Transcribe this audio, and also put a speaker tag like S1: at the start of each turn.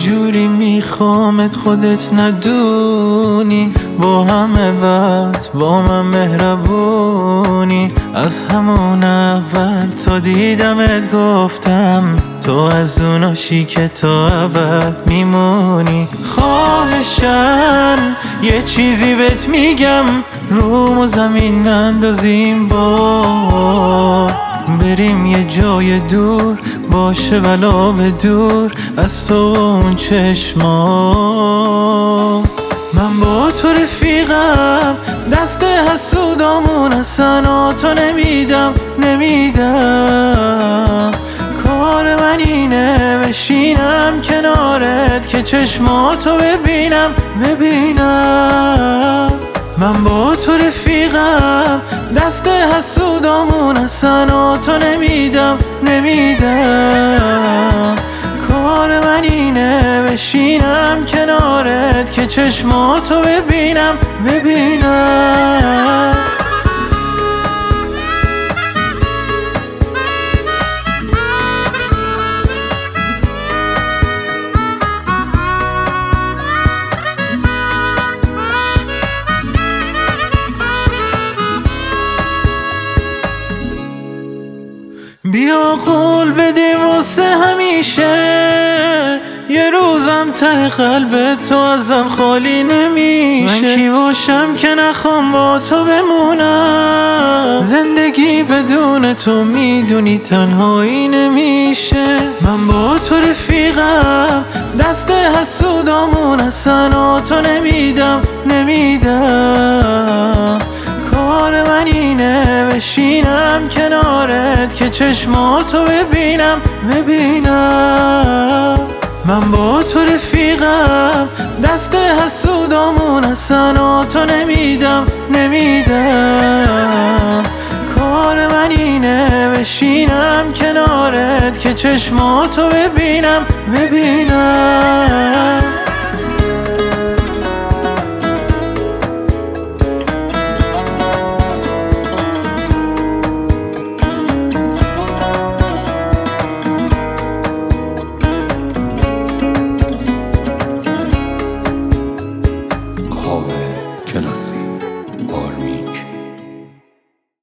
S1: جوری میخوامت خودت ندونی، با همه وقت با من مهربونی. از همون اول تا دیدمت گفتم تو از اوناشی که تا ابد میمونی. خواهشن یه چیزی بهت میگم، روم و زمین نندازیم بریم یه جای دور، باشه ولا به دور از تو و اون چشما. من با تو رفیقم، دست حسودامون اصلا تو نمیدم کار من اینه بشینم کنارت که چشماتو ببینم. من با تو رفیقم، دست حسودامون اصلا تو نمیدم کار من اینه بشینم کنارت که چشماتو ببینم. بیا قول بدیم واسه همیشه، یه روزم ته قلب تو ازم خالی نمیشه. من کی باشم که نخوام با تو بمونم، زندگی بدون تو میدونی تنهایی نمیشه. من با تو رفیقم، دست حسودامون اصلا تو نمیدم کار من اینه بشینم کنارت که چشماتو ببینم. من با تو رفیقم، دست حسودامون اصلا تو نمیدم کار من اینه بشینم کنارت که چشماتو ببینم.